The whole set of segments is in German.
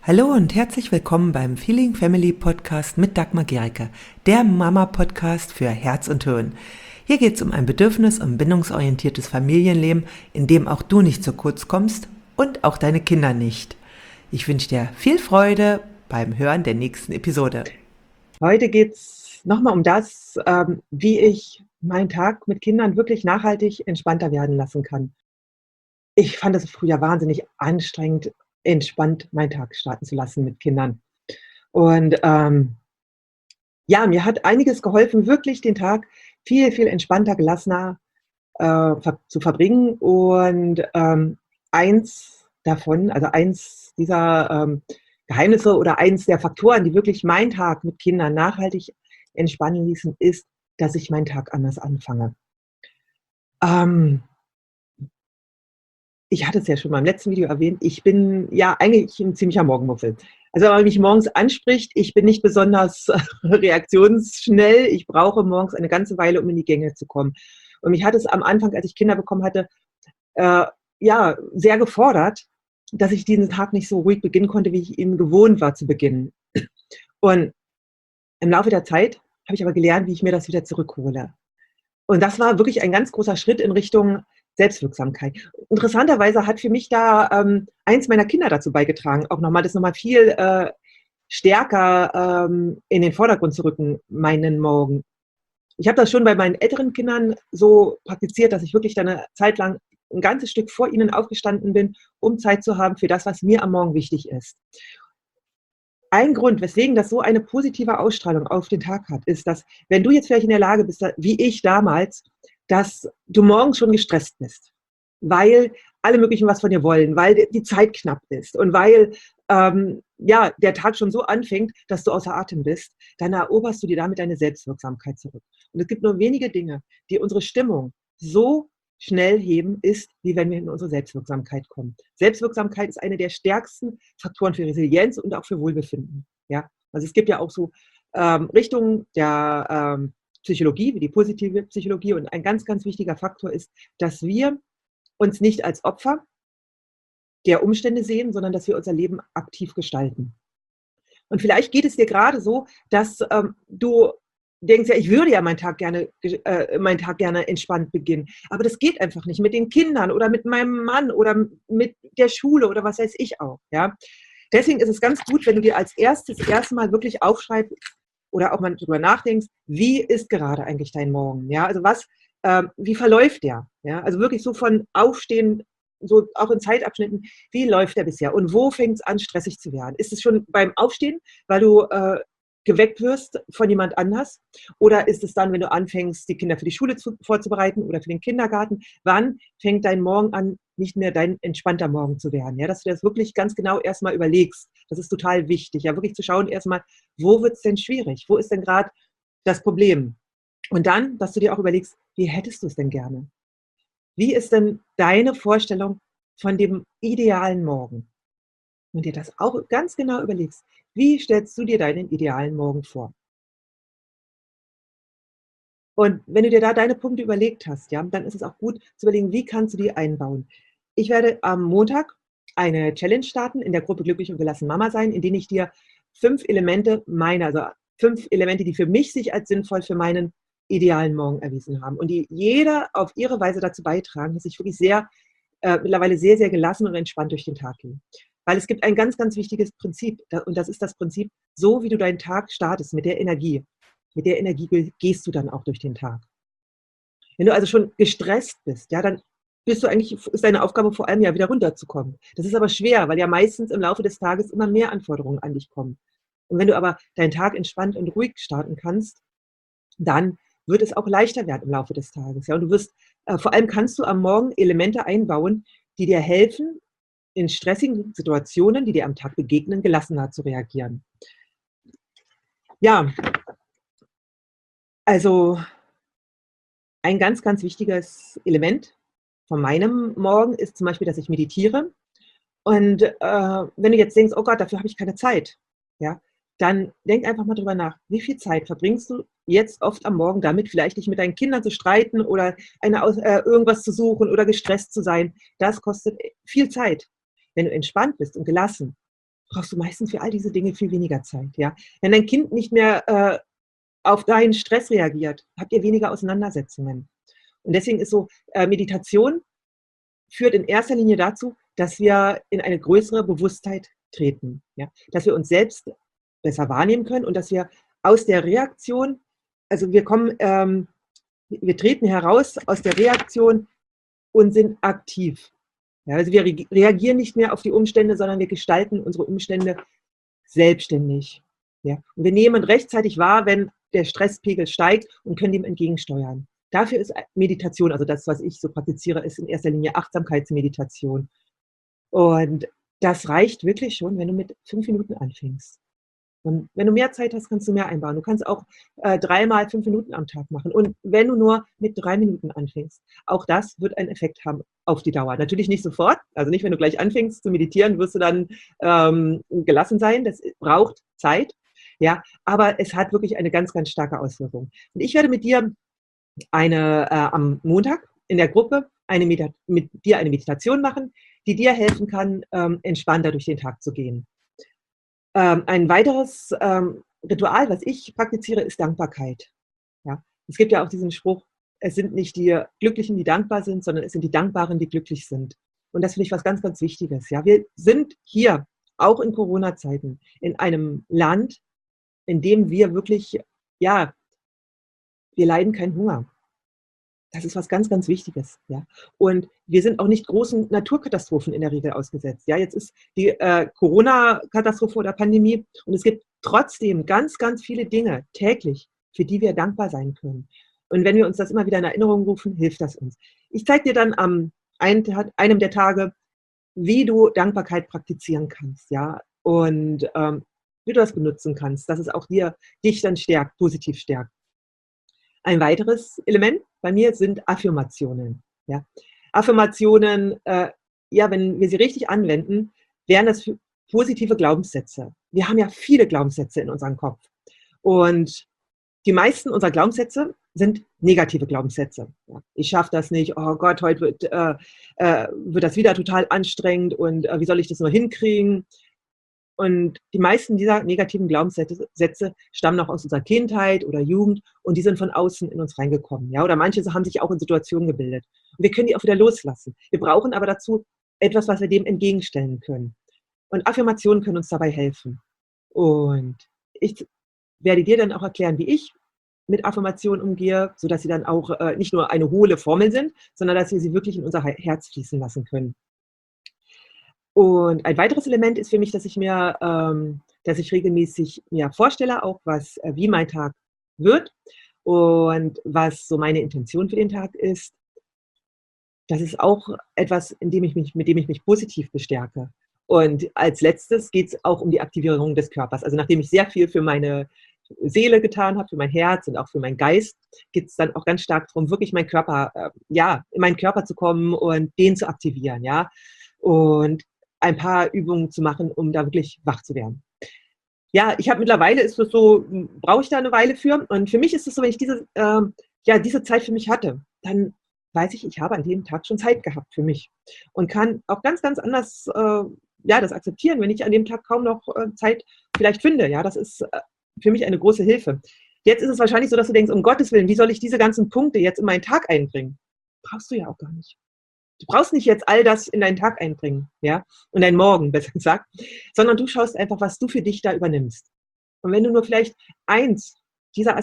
Hallo und herzlich willkommen beim Feeling Family Podcast mit Dagmar Gericke, der Mama-Podcast für Herz und Hirn. Hier geht es um ein bedürfnis- und bindungsorientiertes Familienleben, in dem auch du nicht zu kurz kommst und auch deine Kinder nicht. Ich wünsche dir viel Freude beim Hören der nächsten Episode. Heute geht es nochmal um das, wie ich meinen Tag mit Kindern wirklich nachhaltig entspannter werden lassen kann. Ich fand es früher wahnsinnig anstrengend, entspannt meinen Tag starten zu lassen mit Kindern. Und ja, mir hat einiges geholfen, wirklich den Tag viel, viel entspannter, gelassener zu verbringen. Und eins davon, also eins dieser Geheimnisse oder eins der Faktoren, die wirklich meinen Tag mit Kindern nachhaltig entspannen ließen, ist, dass ich meinen Tag anders anfange. Ähm, Ich hatte es ja schon mal im letzten Video erwähnt, ich bin ja eigentlich ein ziemlicher Morgenmuffel. Also, wenn man mich morgens anspricht, ich bin nicht besonders reaktionsschnell. Ich brauche morgens eine ganze Weile, um in die Gänge zu kommen. Und mich hat es am Anfang, als ich Kinder bekommen hatte, äh, ja, sehr gefordert, dass ich diesen Tag nicht so ruhig beginnen konnte, wie ich ihn gewohnt war zu beginnen. Und im Laufe der Zeit habe ich aber gelernt, wie ich mir das wieder zurückhole. Und das war wirklich ein ganz großer Schritt in Richtung Selbstwirksamkeit. Interessanterweise hat für mich da eins meiner Kinder dazu beigetragen, auch nochmal das nochmal viel stärker in den Vordergrund zu rücken, meinen Morgen. Ich habe das schon bei meinen älteren Kindern so praktiziert, dass ich wirklich dann eine Zeit lang ein ganzes Stück vor ihnen aufgestanden bin, um Zeit zu haben für das, was mir am Morgen wichtig ist. Ein Grund, weswegen das so eine positive Ausstrahlung auf den Tag hat, ist, dass wenn du jetzt vielleicht in der Lage bist, wie ich damals, dass du morgens schon gestresst bist, weil alle möglichen was von dir wollen, weil die Zeit knapp ist und weil ja, der Tag schon so anfängt, dass du außer Atem bist, dann eroberst du dir damit deine Selbstwirksamkeit zurück. Und es gibt nur wenige Dinge, die unsere Stimmung so schnell heben, ist, wie wenn wir in unsere Selbstwirksamkeit kommen. Selbstwirksamkeit ist eine der stärksten Faktoren für Resilienz und auch für Wohlbefinden. Ja? Also es gibt ja auch so Richtungen der Psychologie, wie die positive Psychologie. Und ein ganz, ganz wichtiger Faktor ist, dass wir uns nicht als Opfer der Umstände sehen, sondern dass wir unser Leben aktiv gestalten. Und vielleicht geht es dir gerade so, dass du denkst, ja, ich würde ja meinen Tag gerne entspannt beginnen. Aber das geht einfach nicht mit den Kindern oder mit meinem Mann oder mit der Schule oder was weiß ich auch. Ja? Deswegen ist es ganz gut, wenn du dir als erstes erstmal wirklich aufschreibst oder auch mal drüber nachdenkst, wie ist gerade eigentlich dein Morgen? Ja? Also wie verläuft der? Ja? Also wirklich so von Aufstehen, so auch in Zeitabschnitten, wie läuft der bisher und wo fängt es an, stressig zu werden? Ist es schon beim Aufstehen, weil du geweckt wirst von jemand anders? Oder ist es dann, wenn du anfängst, die Kinder für die Schule vorzubereiten oder für den Kindergarten? Wann fängt dein Morgen an, nicht mehr dein entspannter Morgen zu werden? Ja, dass du das wirklich ganz genau erstmal überlegst. Das ist total wichtig. Ja, wirklich zu schauen erstmal, wo wird es denn schwierig? Wo ist denn gerade das Problem? Und dann, dass du dir auch überlegst, wie hättest du es denn gerne? Wie ist denn deine Vorstellung von dem idealen Morgen? Und dir das auch ganz genau überlegst. Wie stellst du dir deinen idealen Morgen vor? Und wenn du dir da deine Punkte überlegt hast, ja, dann ist es auch gut zu überlegen, wie kannst du die einbauen. Ich werde am Montag eine Challenge starten in der Gruppe Glücklich und gelassen Mama sein, in denen ich dir 5 Elemente also 5 Elemente, die für mich sich als sinnvoll für meinen idealen Morgen erwiesen haben und die jeder auf ihre Weise dazu beitragen, dass ich wirklich mittlerweile sehr, sehr gelassen und entspannt durch den Tag gehe. Weil es gibt ein ganz, ganz wichtiges Prinzip und das ist das Prinzip, so wie du deinen Tag startest mit der Energie gehst du dann auch durch den Tag. Wenn du also schon gestresst bist, ja, dann ist deine Aufgabe vor allem ja wieder runterzukommen. Das ist aber schwer, weil ja meistens im Laufe des Tages immer mehr Anforderungen an dich kommen. Und wenn du aber deinen Tag entspannt und ruhig starten kannst, dann wird es auch leichter werden im Laufe des Tages. Ja, und vor allem kannst du am Morgen Elemente einbauen, die dir helfen, in stressigen Situationen, die dir am Tag begegnen, gelassener zu reagieren. Ja, also ein ganz, ganz wichtiges Element von meinem Morgen ist zum Beispiel, dass ich meditiere. Und wenn du jetzt denkst, oh Gott, dafür habe ich keine Zeit, ja, dann denk einfach mal drüber nach, wie viel Zeit verbringst du jetzt oft am Morgen damit, vielleicht dich mit deinen Kindern zu streiten oder irgendwas zu suchen oder gestresst zu sein. Das kostet viel Zeit. Wenn du entspannt bist und gelassen, brauchst du meistens für all diese Dinge viel weniger Zeit. Ja? Wenn dein Kind nicht mehr auf deinen Stress reagiert, habt ihr weniger Auseinandersetzungen. Und deswegen ist so, Meditation führt in erster Linie dazu, dass wir in eine größere Bewusstheit treten. Ja? Dass wir uns selbst besser wahrnehmen können und dass wir aus der Reaktion, also wir treten heraus aus der Reaktion und sind aktiv. Ja, also wir reagieren nicht mehr auf die Umstände, sondern wir gestalten unsere Umstände selbstständig. Ja? Und wir nehmen rechtzeitig wahr, wenn der Stresspegel steigt und können dem entgegensteuern. Dafür ist Meditation, also das, was ich so praktiziere, ist in erster Linie Achtsamkeitsmeditation. Und das reicht wirklich schon, wenn du mit 5 Minuten anfängst. Und wenn du mehr Zeit hast, kannst du mehr einbauen. Du kannst auch 3-mal 5 Minuten am Tag machen. Und wenn du nur mit 3 Minuten anfängst, auch das wird einen Effekt haben auf die Dauer. Natürlich nicht sofort, also nicht, wenn du gleich anfängst zu meditieren, wirst du dann gelassen sein. Das braucht Zeit. Ja, aber es hat wirklich eine ganz, ganz starke Auswirkung. Und ich werde mit dir am Montag in der Gruppe mit dir eine Meditation machen, die dir helfen kann, entspannter durch den Tag zu gehen. Ein weiteres Ritual, was ich praktiziere, ist Dankbarkeit. Ja? Es gibt ja auch diesen Spruch, es sind nicht die Glücklichen, die dankbar sind, sondern es sind die Dankbaren, die glücklich sind. Und das finde ich was ganz, ganz Wichtiges. Ja? Wir sind hier, auch in Corona-Zeiten, in einem Land, in dem wir wirklich, ja, wir leiden keinen Hunger. Das ist was ganz, ganz Wichtiges. Ja? Und wir sind auch nicht großen Naturkatastrophen in der Regel ausgesetzt. Ja? Jetzt ist die Corona-Katastrophe oder Pandemie und es gibt trotzdem ganz, ganz viele Dinge täglich, für die wir dankbar sein können. Und wenn wir uns das immer wieder in Erinnerung rufen, hilft das uns. Ich zeige dir dann am einem der Tage, wie du Dankbarkeit praktizieren kannst. Ja? Und wie du das benutzen kannst, dass es auch dich dann stärkt, positiv stärkt. Ein weiteres Element bei mir sind Affirmationen. Ja. Affirmationen, wenn wir sie richtig anwenden, wären das positive Glaubenssätze. Wir haben ja viele Glaubenssätze in unserem Kopf. Und die meisten unserer Glaubenssätze sind negative Glaubenssätze. Ja. Ich schaffe das nicht, oh Gott, heute wird das wieder total anstrengend und wie soll ich das nur hinkriegen? Und die meisten dieser negativen Glaubenssätze stammen noch aus unserer Kindheit oder Jugend und die sind von außen in uns reingekommen. Ja? Oder manche haben sich auch in Situationen gebildet. Und wir können die auch wieder loslassen. Wir brauchen aber dazu etwas, was wir dem entgegenstellen können. Und Affirmationen können uns dabei helfen. Und ich werde dir dann auch erklären, wie ich mit Affirmationen umgehe, sodass sie dann auch nicht nur eine hohle Formel sind, sondern dass wir sie wirklich in unser Herz fließen lassen können. Und ein weiteres Element ist für mich, dass ich regelmäßig mir vorstelle, auch wie mein Tag wird und was so meine Intention für den Tag ist. Das ist auch etwas, mit dem ich mich positiv bestärke. Und als letztes geht es auch um die Aktivierung des Körpers. Also nachdem ich sehr viel für meine Seele getan habe, für mein Herz und auch für meinen Geist, geht es dann auch ganz stark darum, wirklich in meinen Körper zu kommen und den zu aktivieren. Ja? Und ein paar Übungen zu machen, um da wirklich wach zu werden. Ja, mittlerweile ist es so, brauche ich da eine Weile für. Und für mich ist es so, wenn ich diese Zeit für mich hatte, dann weiß ich habe an dem Tag schon Zeit gehabt für mich und kann auch ganz, ganz anders das akzeptieren, wenn ich an dem Tag kaum noch Zeit vielleicht finde. Ja, das ist für mich eine große Hilfe. Jetzt ist es wahrscheinlich so, dass du denkst, um Gottes Willen, wie soll ich diese ganzen Punkte jetzt in meinen Tag einbringen? Brauchst du ja auch gar nicht. Du brauchst nicht jetzt all das in deinen Tag einbringen, ja, und deinen Morgen, besser gesagt, sondern du schaust einfach, was du für dich da übernimmst. Und wenn du nur vielleicht eins dieser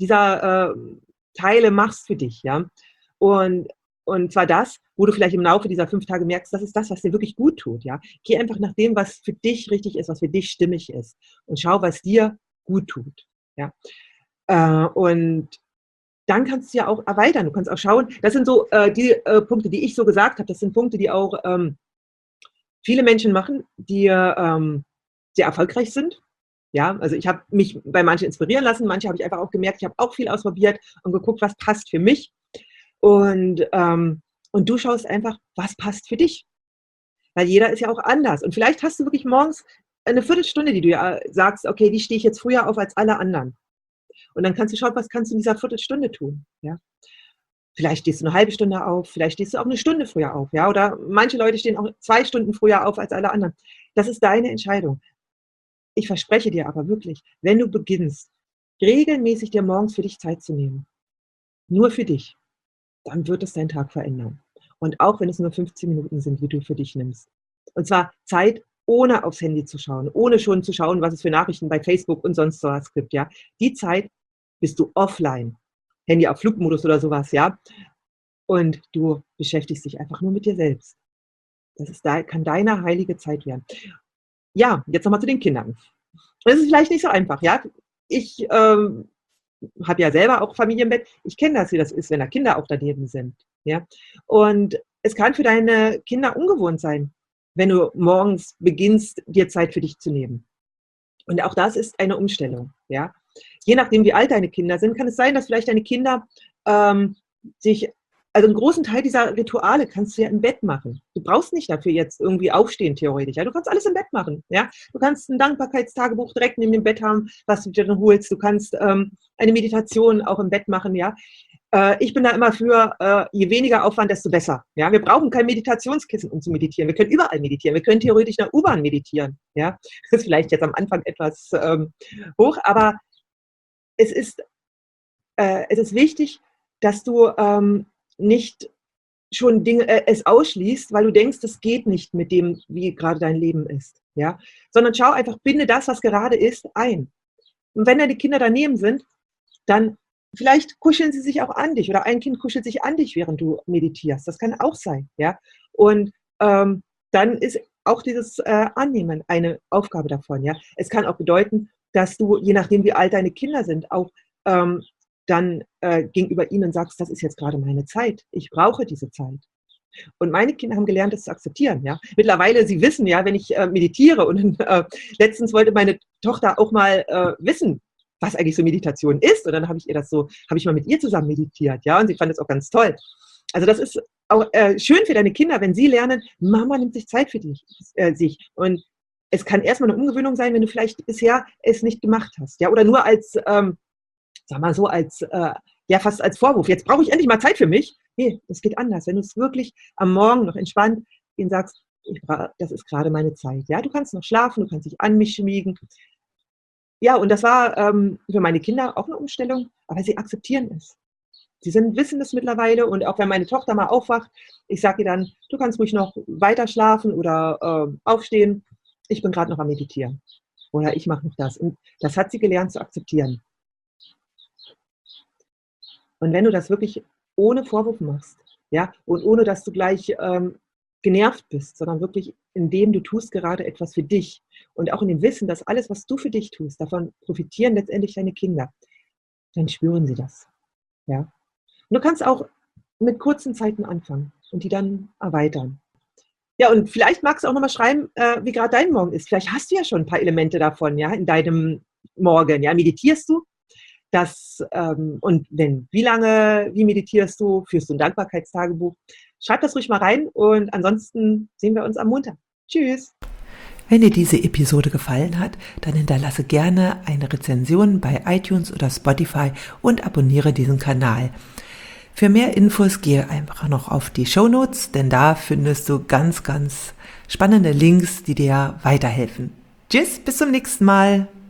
Teile machst für dich, ja, und zwar das, wo du vielleicht im Laufe dieser 5 Tage merkst, das ist das, was dir wirklich gut tut, ja. Geh einfach nach dem, was für dich richtig ist, was für dich stimmig ist und schau, was dir gut tut, ja. Und dann kannst du ja auch erweitern. Du kannst auch schauen, das sind so die Punkte, die ich so gesagt habe, das sind Punkte, die auch viele Menschen machen, die sehr erfolgreich sind. Ja, also ich habe mich bei manchen inspirieren lassen, manche habe ich einfach auch gemerkt, ich habe auch viel ausprobiert und geguckt, was passt für mich. Und du schaust einfach, was passt für dich. Weil jeder ist ja auch anders. Und vielleicht hast du wirklich morgens eine Viertelstunde, die du ja sagst, okay, die stehe ich jetzt früher auf als alle anderen. Und dann kannst du schauen, was kannst du in dieser Viertelstunde tun. Ja? Vielleicht stehst du eine halbe Stunde auf, vielleicht stehst du auch eine Stunde früher auf. Ja? Oder manche Leute stehen auch 2 Stunden früher auf als alle anderen. Das ist deine Entscheidung. Ich verspreche dir aber wirklich, wenn du beginnst, regelmäßig dir morgens für dich Zeit zu nehmen, nur für dich, dann wird es deinen Tag verändern. Und auch wenn es nur 15 Minuten sind, die du für dich nimmst. Und zwar Zeit, ohne aufs Handy zu schauen, ohne schon zu schauen, was es für Nachrichten bei Facebook und sonst was gibt, ja. Die Zeit bist du offline, Handy auf Flugmodus oder sowas, ja. Und du beschäftigst dich einfach nur mit dir selbst. Kann deine heilige Zeit werden. Ja, jetzt nochmal zu den Kindern. Das ist vielleicht nicht so einfach, ja. Ich habe ja selber auch Familienbett. Ich kenne das, wie das ist, wenn da Kinder auch daneben sind, ja. Und es kann für deine Kinder ungewohnt sein, wenn du morgens beginnst, dir Zeit für dich zu nehmen. Und auch das ist eine Umstellung, ja. Je nachdem, wie alt deine Kinder sind, kann es sein, dass vielleicht deine Kinder also einen großen Teil dieser Rituale kannst du ja im Bett machen. Du brauchst nicht dafür jetzt irgendwie aufstehen, theoretisch. Ja? Du kannst alles im Bett machen. Ja? Du kannst ein Dankbarkeitstagebuch direkt neben dem Bett haben, was du dir dann holst. Du kannst eine Meditation auch im Bett machen. Ja? Ich bin da immer für, je weniger Aufwand, desto besser. Ja? Wir brauchen kein Meditationskissen, um zu meditieren. Wir können überall meditieren. Wir können theoretisch in der U-Bahn meditieren. Ja? Das ist vielleicht jetzt am Anfang etwas hoch, aber es ist wichtig, dass du nicht schon es ausschließt, weil du denkst, es geht nicht mit dem, wie gerade dein Leben ist, ja, sondern schau einfach, binde das, was gerade ist, ein. Und wenn deine Kinder daneben sind, dann vielleicht kuscheln sie sich auch an dich oder ein Kind kuschelt sich an dich, während du meditierst. Das kann auch sein, ja. Und dann ist auch dieses Annehmen eine Aufgabe davon, ja. Es kann auch bedeuten, dass du, je nachdem, wie alt deine Kinder sind, auch dann gegenüber ihnen sagst, das ist jetzt gerade meine Zeit. Ich brauche diese Zeit. Und meine Kinder haben gelernt, das zu akzeptieren. Ja? Mittlerweile, sie wissen ja, wenn ich meditiere. Und letztens wollte meine Tochter auch mal wissen, was eigentlich so Meditation ist. Und dann habe ich mal mit ihr zusammen meditiert. Ja? Und sie fand es auch ganz toll. Also das ist auch schön für deine Kinder, wenn sie lernen, Mama nimmt sich Zeit für sich. Und es kann erstmal eine Umgewöhnung sein, wenn du vielleicht bisher es nicht gemacht hast. Ja? Oder nur als sag mal so, fast als Vorwurf. Jetzt brauche ich endlich mal Zeit für mich. Nee, das geht anders. Wenn du es wirklich am Morgen noch entspannt ihnen sagst, das ist gerade meine Zeit. Ja, du kannst noch schlafen, du kannst dich an mich schmiegen. Ja, und das war für meine Kinder auch eine Umstellung, aber sie akzeptieren es. Sie wissen das mittlerweile und auch wenn meine Tochter mal aufwacht, ich sage ihr dann, du kannst ruhig noch weiter schlafen oder aufstehen. Ich bin gerade noch am Meditieren. Oder ich mache noch das. Und das hat sie gelernt zu akzeptieren. Und wenn du das wirklich ohne Vorwurf machst, ja, und ohne, dass du gleich genervt bist, sondern wirklich, indem du tust gerade etwas für dich und auch in dem Wissen, dass alles, was du für dich tust, davon profitieren letztendlich deine Kinder, dann spüren sie das. Ja. Und du kannst auch mit kurzen Zeiten anfangen und die dann erweitern. Ja, und vielleicht magst du auch nochmal schreiben, wie gerade dein Morgen ist. Vielleicht hast du ja schon ein paar Elemente davon, ja, in deinem Morgen. Ja, meditierst du? Und wie meditierst du? Führst du ein Dankbarkeitstagebuch? Schreib das ruhig mal rein und ansonsten sehen wir uns am Montag. Tschüss! Wenn dir diese Episode gefallen hat, dann hinterlasse gerne eine Rezension bei iTunes oder Spotify und abonniere diesen Kanal. Für mehr Infos gehe einfach noch auf die Shownotes, denn da findest du ganz, ganz spannende Links, die dir weiterhelfen. Tschüss, bis zum nächsten Mal!